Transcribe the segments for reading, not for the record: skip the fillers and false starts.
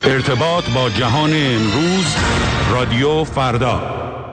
ارتباط با جهان امروز، رادیو فردا.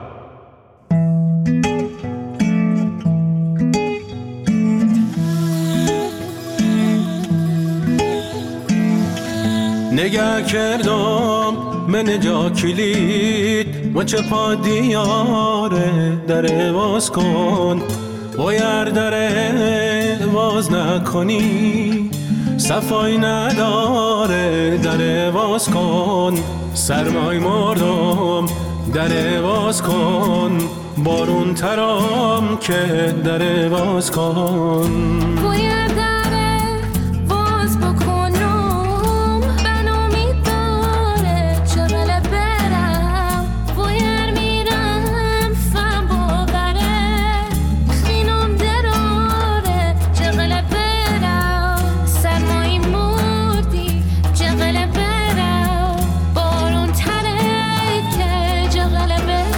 نگه کردم من جا کلید و چه پا دیاره در باز کن بایر در باز نکنی صفای نداره در باز کن سرمای مردم در باز کن بارون ترام که در باز کن باید در باز بکنم بنامی داره چغل برم باید میرم فهم باوره خینم دراره چغل برم سرمایی مردی چغل برم بارون تره که چغل برم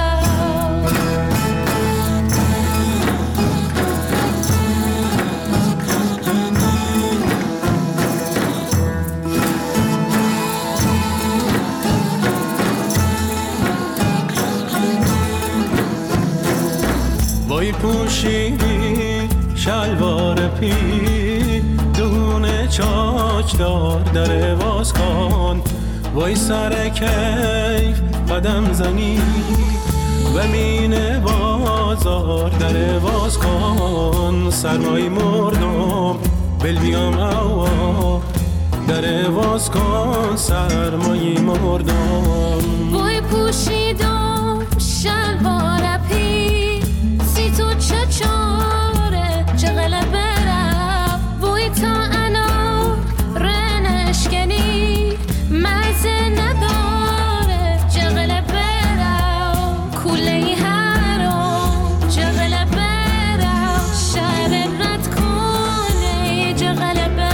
وای پوشیدی شلوار پی دونه چاچ دار در باز کن وای سر کیف قدم زنی و مینه بازار در باز کن سرمای مردم بل بیام اوا در باز کن سرمای مردم وای پوشیدم شلوار پی سی تو چاره چغل برم وای تا انا رنشکنی مزه نداره چغل برم کوله هرام چغل برم شهر رد کنه چغل برم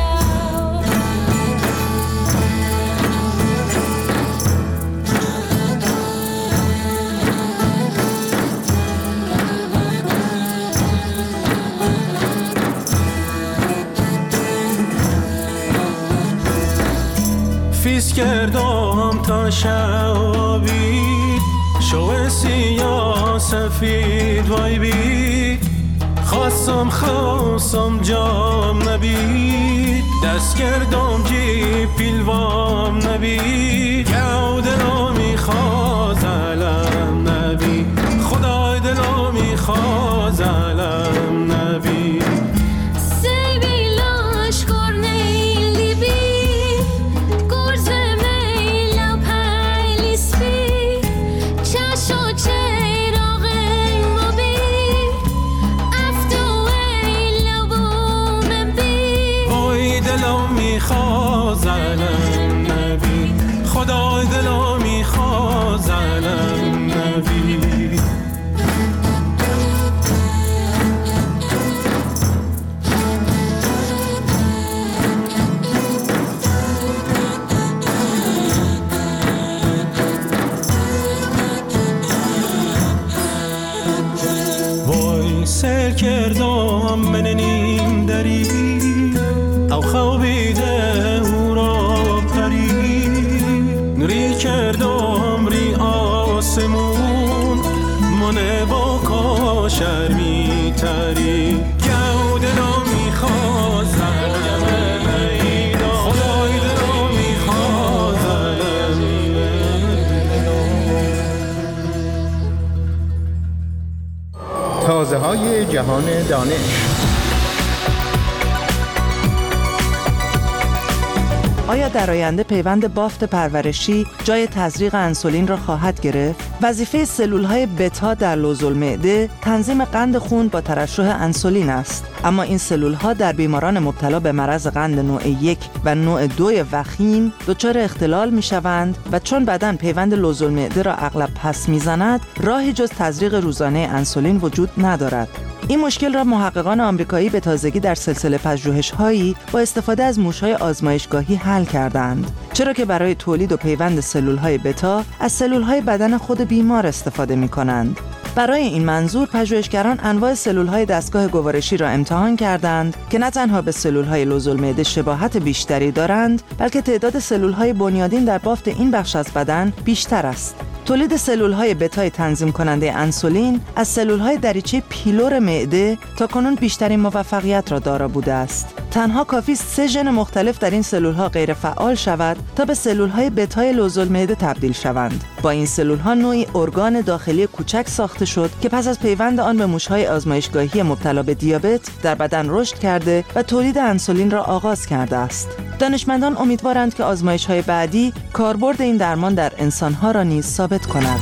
فیس کردم تا شوابی شو سیاه سفید وای بی خواستم جام نبید دست کردم جی پیلوام نبید گو دلو میخواز علم نبید خدای دلو میخواز علم نبید خدای دلو میخواز علم نبید وای سر کردم من نیم دری او خوابیده او را پری نوری کردم ری آسمون منه با کاشر میتری گو دلو میخواز علم ایدا خدای دلو میخواز علم تازه های جهان دانش. آیا در آینده پیوند بافت پرورشی جای تزریق انسولین را خواهد گرفت؟ وظیفه سلول‌های بتا در لوزالمعده تنظیم قند خون با ترشح انسولین است. اما این سلول‌ها در بیماران مبتلا به مرض قند نوع 1 و نوع 2 وخیم دچار اختلال می‌شوند و چون بدن پیوند لوزالمعده را اغلب پس می‌زند، راهی جز تزریق روزانه انسولین وجود ندارد. این مشکل را محققان آمریکایی به تازگی در سلسله پژوهش‌هایی با استفاده از موش‌های آزمایشگاهی حل کردند، چرا که برای تولید و پیوند سلول‌های بتا از سلول‌های بدن خود بیمار استفاده می‌کنند. برای این منظور پژوهشگران انواع سلول‌های دستگاه گوارشی را امتحان کردند که نه تنها به سلول‌های لوزالمعده شباهت بیشتری دارند، بلکه تعداد سلول‌های بنیادین در بافت این بخش از بدن بیشتر است. تولید سلول‌های بتای تنظیم کننده انسولین از سلول‌های دریچه پیلور معده تاکنون بیشترین موفقیت را دارا بوده است. تنها کافی 3 ژن مختلف در این سلول‌ها غیر فعال شود تا به سلول‌های بتای لوزالمعده تبدیل شوند. با این سلول‌ها نوعی ارگان داخلی کوچک ساخته شد که پس از پیوند آن به موش‌های آزمایشگاهی مبتلا به دیابت در بدن رشد کرده و تولید انسولین را آغاز کرده است. دانشمندان امیدوارند که آزمایش‌های بعدی کاربرد این درمان در انسان‌ها را نیز ثابت کند.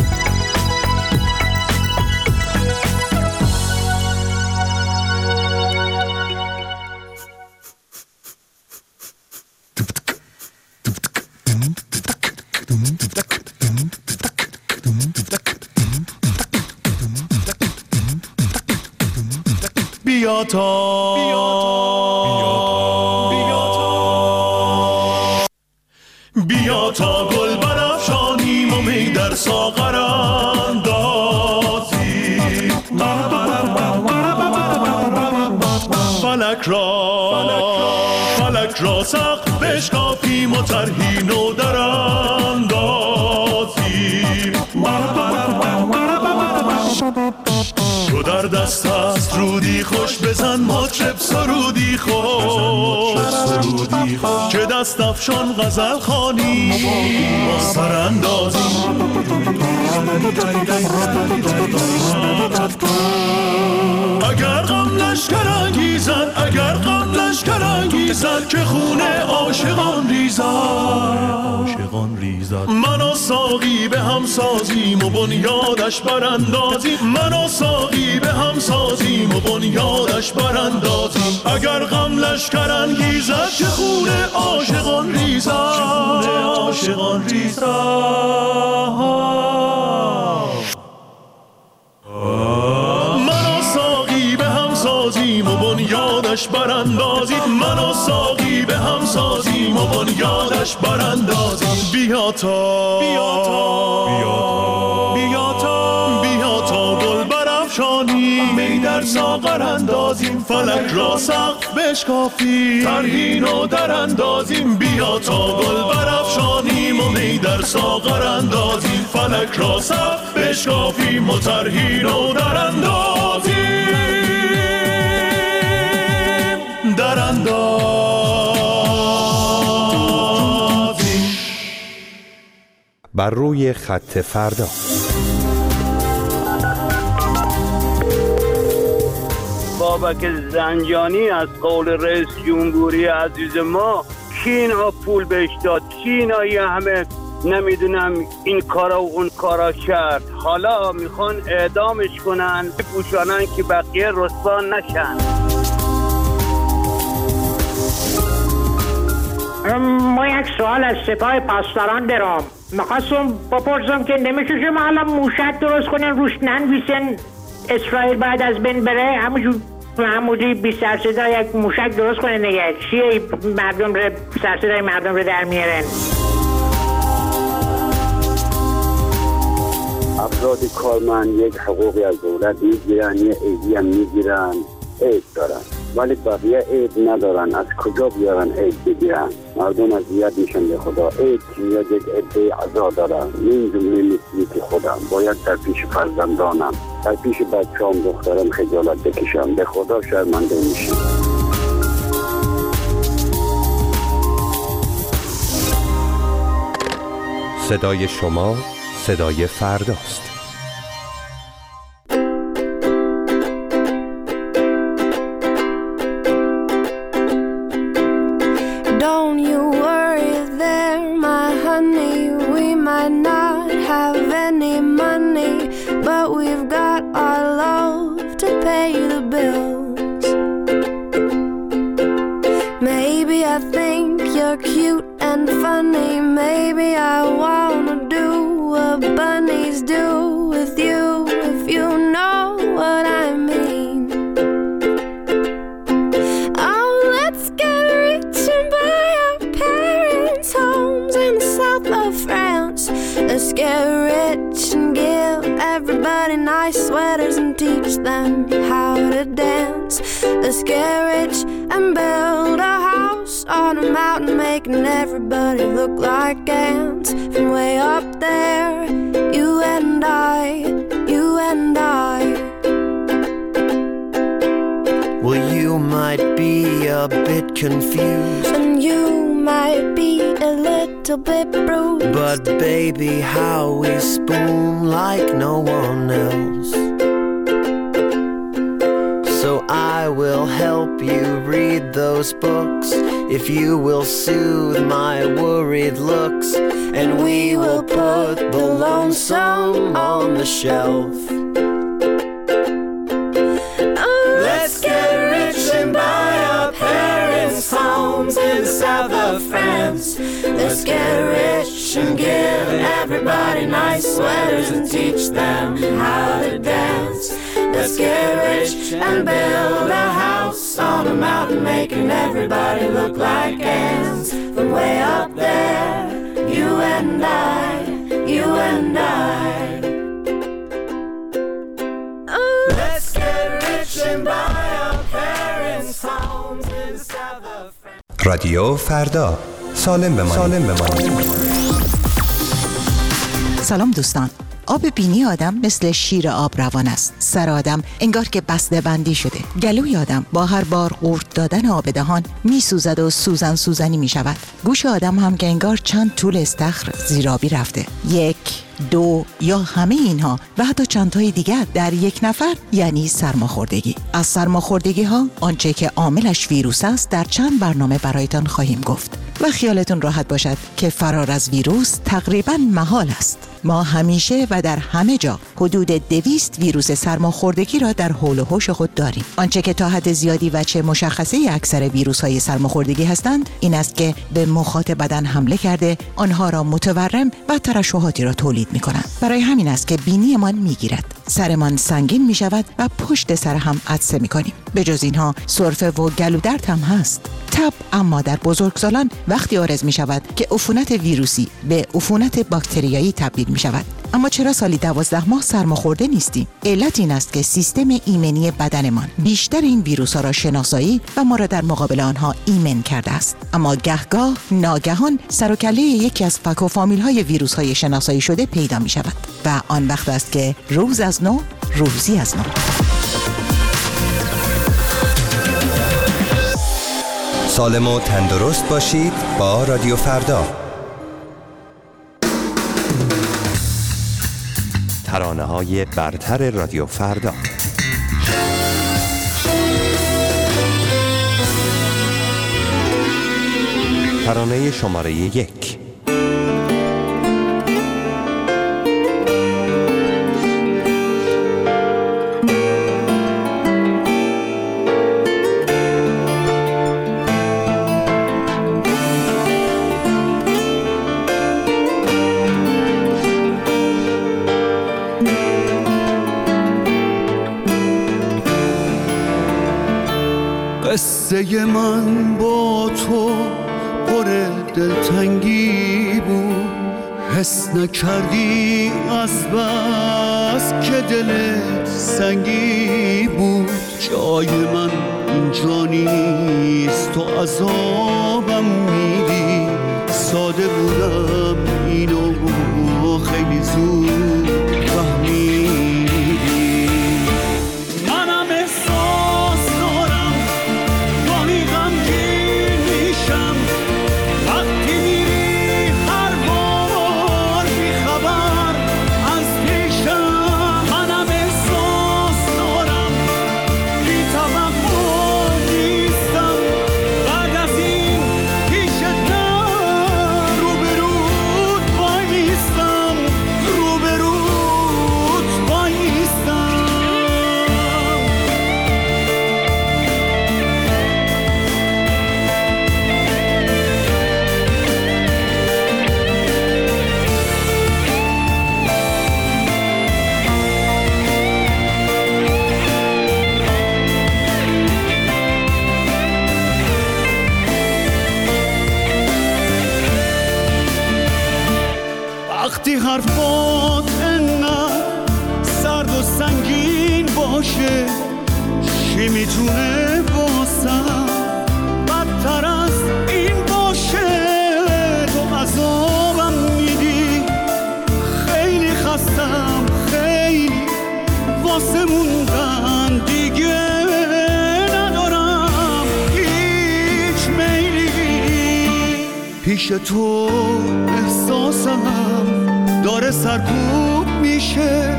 بیا تا گل برافشانیم و می در ساغر اندازیم، فلک را سقف بشکافیم و طرحی نو در اندازیم. تو در دست است رودی خوش بزن مطرب سرودی خوش، که دست افشان غزل خوانی با سراندازی. اگر غم لشکر انگیزد که خون عاشقان ریزد، من و ساقی به هم سازیم و بنیادش براندازیم، من و ساقی به هم سازیم و بنیادش براندازیم. اگر غم لشکر انگیزد که خون عاشقان ریزد، من و ساقی به هم سازیم و بنیادش براندازیم، من و ساقی به هم سازیم و بنیادش براندازیم. بیا تا گل برافشانیم، می در ساغر اندازیم، فلک را سقف بشکافیم، طرحی نو در اندازیم. بیا تا گل برافشانیم و می در ساغر اندازیم، فلک را سقف بشکافیم و طرحی نو در اندازیم. بر روی خط فردا. بابک زنجانی از قول رئیس جمهوری عزیز ما کی اینا پول بهش داد، کی اینا یه همه نمیدونم این کارا و اون کارا کرد، حالا میخوان اعدامش کنن بپوشانن که بقیه رسوا نشن. ما یک سوال از سپاه پاسداران دارم. میخواستم بپرسم که نمیشه شما حالا موشک درست کنین روش ننویسن اسرائیل بعد از بین بره، همونجوری بی سرصدا یک موشک درست کنین دیگه، چیه مردم رو سرصدای مردم رو در میارن؟ افراد کارمند یک حقوقی از دولت میگیرن، یه عیدی هم میگیرن، عید دارن، ولی بقیه عید ندارن. از کجا بیارن عید بگیرن؟ مردم اذیت میشن به خدا. عید که میاد یک عده عزا دارن، این جمله مثلی که خودم باید در پیش فرزندانم، در پیش بچه‌ام دخترم خجالت بکشم، به خدا شرمنده میشم. صدای شما صدای فرداست. Don't you worry there, my honey. We might not have any money, but we've got our love to pay the bills. Maybe I think you're cute and funny. Maybe I wanna do what bunnies do with you, if you know what I mean. Oh, let's get rich and buy our parents' homes in the south of France. Let's get rich and give everybody everybody nice sweaters and teach them how to dance. Let's get rich and build a house on a mountain, making everybody look like ants. From way up there, you and I, you and I. Well, you might be a bit confused, And you might be a little bit bruised, but baby, how we spoon like no one else. So I will help you read those books if you will soothe my worried looks, and we will put the lonesome on the shelf. Let's get rich and buy our parents' homes in the south of France. Let's get rich and give everybody nice sweaters and teach them how to dance. Let's get rich and build a house on a mountain, making everybody look like ants. From way up there, you and I, you and I. Let's get rich and buy our parents' homes in the south of France. رادیو فردا، سالم بمانید. سلام دوستان. آب بینی آدم مثل شیر آب روان است. سر آدم انگار که بسته بندی شده. گلوی آدم با هر بار قورت دادن آب دهان می سوزد و سوزنی می شود. گوش آدم هم که انگار چند طول استخر زیرابی رفته. 1 2 یا همه اینها و حتی چندتای دیگر در یک نفر یعنی سرماخوردگی. از سرماخوردگی ها آنچه که عاملش ویروس است در چند برنامه برایتان خواهیم گفت و خیالتون راحت باشد که فرار از ویروس تقریباً محال است. ما همیشه و در همه جا حدود 200 ویروس سرماخوردگی را در حول و حوش خود داریم. آنچه که تا حد زیادی وجه مشخصه اکثر ویروس‌های سرماخوردگی هستند این است که به مخاط بدن حمله کرده آنها را متورم و ترشحاتی را تولید می‌کنند. برای همین است که بینیمان می‌گیرد، سرمان سنگین می‌شود و پشت سر هم عطسه می‌کنیم. به جز اینها سرفه و گلودرد هم هست. تب اما در بزرگسالان وقتی عارض می‌شود که عفونت ویروسی به عفونت باکتریایی تبدیل می‌شود. اما چرا سالی 12 ماه سرماخورده نیستیم؟ علت این است که سیستم ایمنی بدنمان بیشتر این ویروس‌ها را شناسایی و ما را در مقابل آنها ایمن کرده است. اما گهگاه ناگهان سر و کله یکی از فک و فامیل‌های ویروس‌های شناسایی شده پیدا می‌شود و آن وقت است که روز از نو روزی از نو. سالم و تندرست باشید با رادیو فردا. ترانه‌های برتر رادیو فردا. ترانه شماره 1. قصه من با تو پر دلتنگی بود، حس نکردی از بس که دلت سنگی بود. جای من اینجا نیست، تو عذابم میدی. ساده بودم اینو خیلی زود فهمیدی. منم احساس دارم گاهی غمگین میشم وقتی میری هر بار بیخبر از پیشم. منم احساس دارم بی توقع نیستم بعد از این پیشت نه روبروت وایستم، روبروت وایستم. وقتی حرفات انقدر که میتونه بازم بدتر از این باشه. تو عذابم میدی، خیلی خستم، خیلی واسه موندن دیگه ندارم هیچ میلی. پیش تو احساسم داره سرکوب میشه،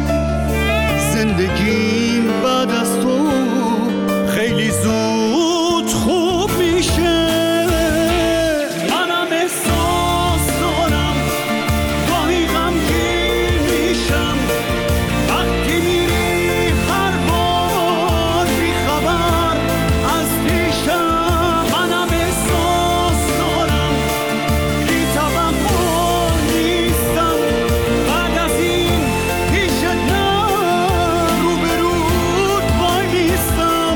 زندگیم بعد از تو خیلی زود خوب میشه. منم احساس دارم گاهی غمگین میشم وقتی میری هر بار بی خبر از پیشم. منم احساس دارم بی توقع نیستم بعد از این پیشت نه، روبروت وای میستم،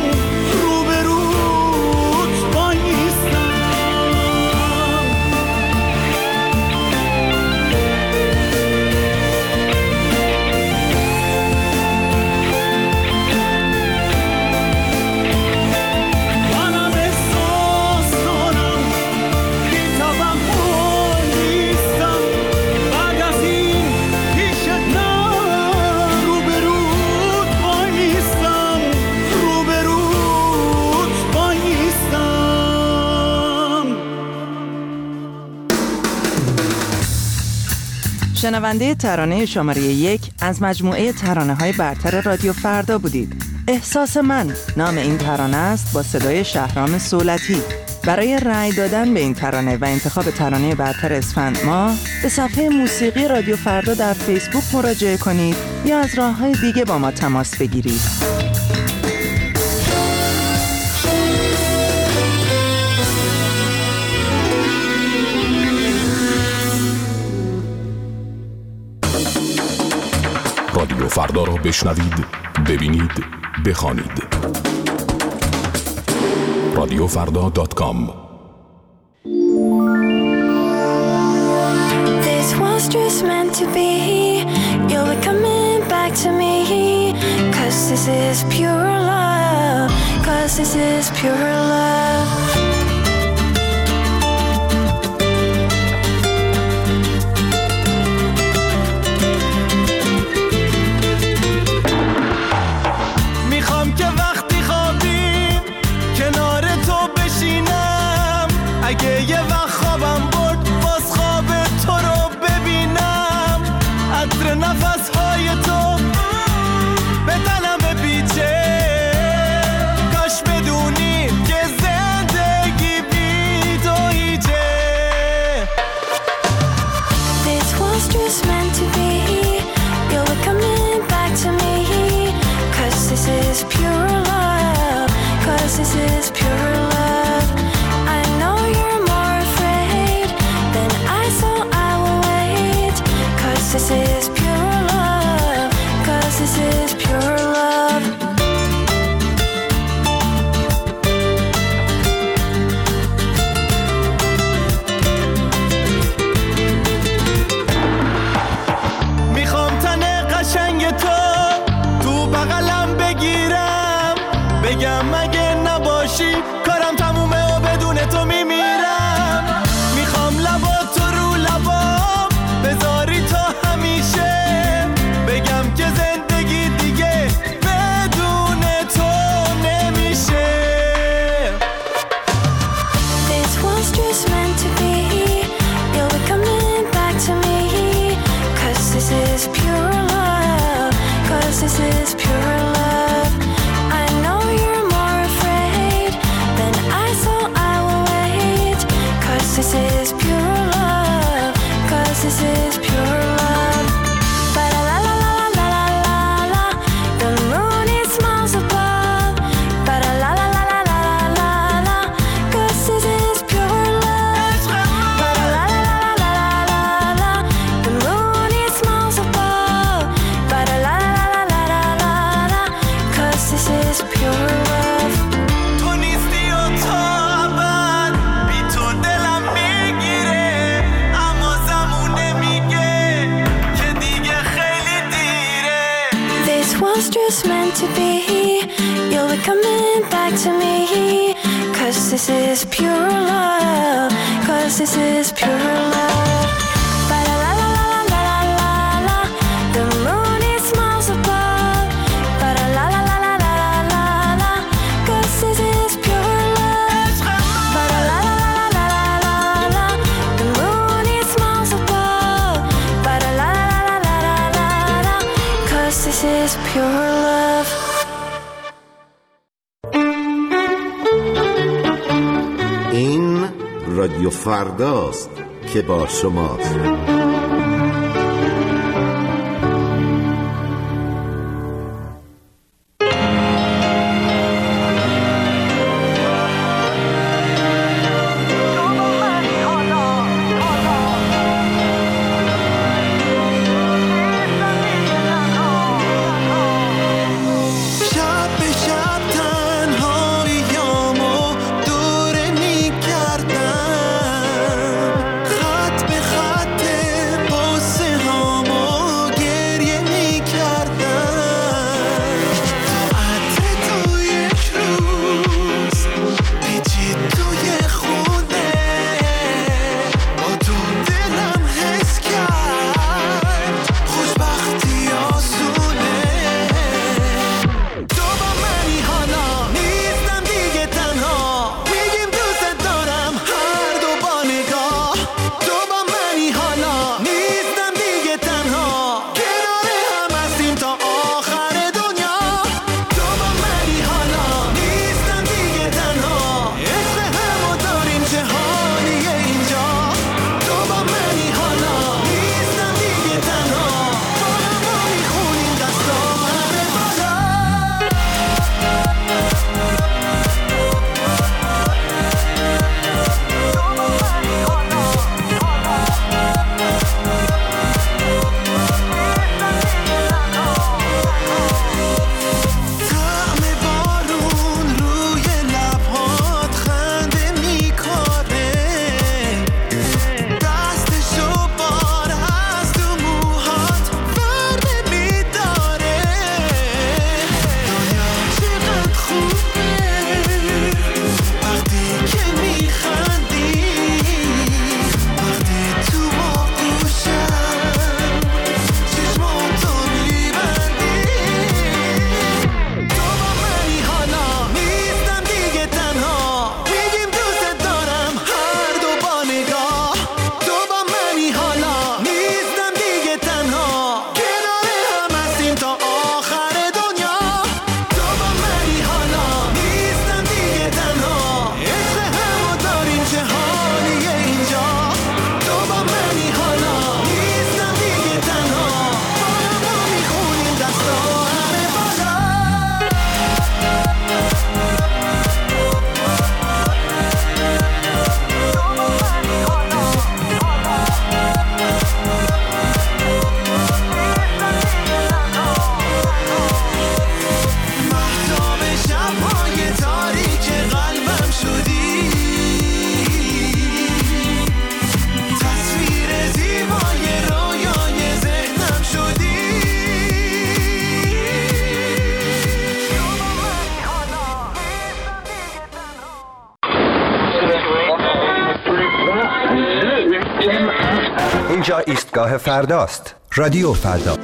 روبروت وای میستم. منم احساس دارم بی توقع نیستم بعد از این پیشت نه، روبروت وای میستم، روبروت وای میستم. شنونده ترانه شماره 1 از مجموعه ترانه‌های برتر رادیو فردا بودید. احساس من نام این ترانه است با صدای شهرام صولتی. برای رأی دادن به این ترانه و انتخاب ترانه برتر اسفند ماه به صفحه موسیقی رادیو فردا در فیسبوک مراجعه کنید یا از راه‌های دیگه با ما تماس بگیرید. رادیو فردا را بشنوید، ببینید، بخوانید. radiofardha.com. This was just meant to be. You'll be coming back to me. 'Cause this is pure love. 'Cause this is pure love. میخوام که وقتی خوابیم کنار تو بشینم، اگه یه وقت خوابم برد باز خواب تو رو ببینم. عطر نفسهای تو به دلم بپیچه، کاش بدونی که زندگی بی تو هیچه. This was just meant to be. You'll be coming back to me. 'Cause this is pure love. 'Cause this is pure love. I know you're more afraid than I, so I will wait. 'Cause this is pure love. 'Cause this is pure love. میخوام تن قشنگ تو بغلم بگیرم، بگم اگه نباشی کارم تمومه و بدون تو میمیرم. میخوام لبات رو لبام بذاری تا همیشه، بگم که زندگی دیگه بدون تو نمیشه. This was just meant to be. You'll be coming back to me. 'Cause this is pure love. 'Cause this is pure love. I know you're more afraid than I, so I will wait. 'Cause this is pure love. 'Cause this is pure love. Ba la la la la la la la. The moon it smiles above. Ba la la la la la la la. 'Cause this is pure love. Ba la la la la la la. The moon it smiles above. Ba la la la la la. 'Cause this is pure love. تو نیستی و تا ابد بی تو دلم میگیره، اما زمونه میگه که دیگه خیلی دیره. This was just meant to be. You'll be We're coming back to me, 'cause this is pure love, 'cause this is pure love. Ba la la la la la la la, the moon it smiles above. Ba la la la la la la la, 'cause this is pure love. Ba la la la la la la, the moon it smiles above. Ba la la la la la, 'cause this is pure love. این رادیو فرداست که با شماست. اینجا ایستگاه فرداست. رادیو فردا.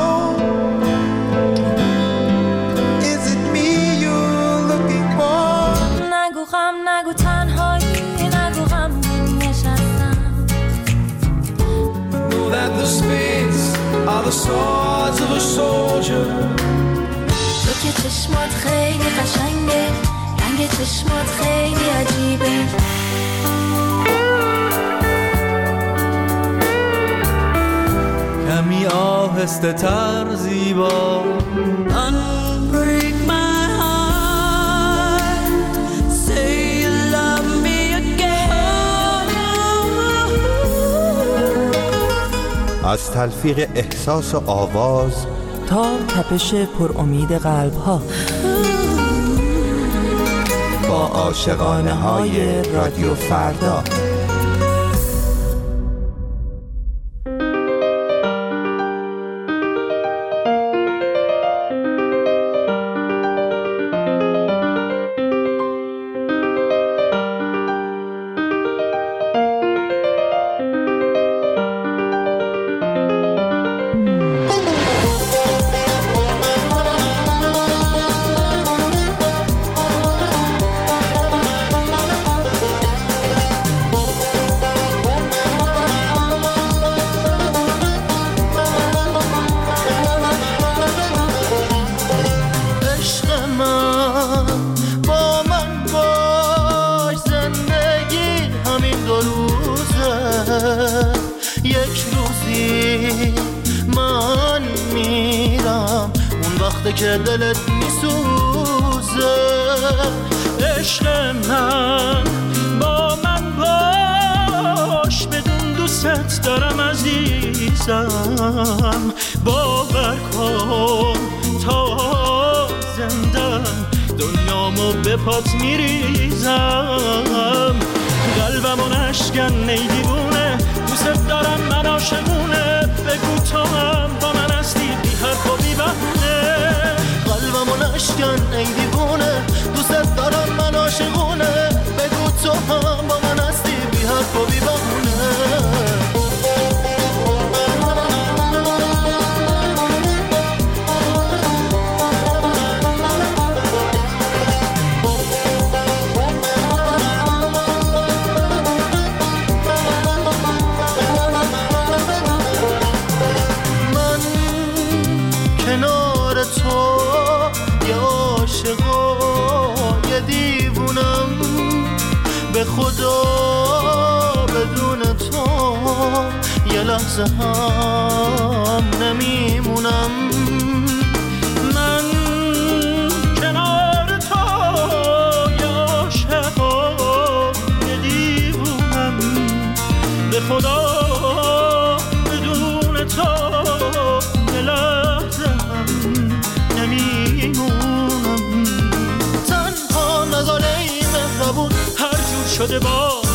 نگو غم نگو تنهایی نگو غم نشستم. Know that the spades are the swords of a soldier. تو که چشمات خیلی قشنگه، رنگ چشمات خیلی عجیبه. کمی آهسته تر زیبا. Unbreak my heart, say you love me again. از تلفیق احساس و آواز تا تپش پر امید قلب ها، با عاشقانه های رادیو فردا. وقتی که دلت میسوزه. عشق من با من باش، بدون دوست دارم عزیزم. باور کن تا زندم دنیامو به پات میریزم. قلبمو نشکن ای دیوونه، دوست دارم من عاشقونه. بگو تو هم با من هستی بی حرف و بی بهونه. قلبمو نشکن ای دیوونه، دوست دارم من عاشقونه. بگو تو هم با من هستی بی حرف و بی بهونه. به خدا بدون تو یه لحظه هم نمیمونم. من کنار تو یه عاشقم، یه دیوونم. به خدا بدون تو یه لحظه هم نمیمونم. تنها نزاله ای مهربون هر جور شده با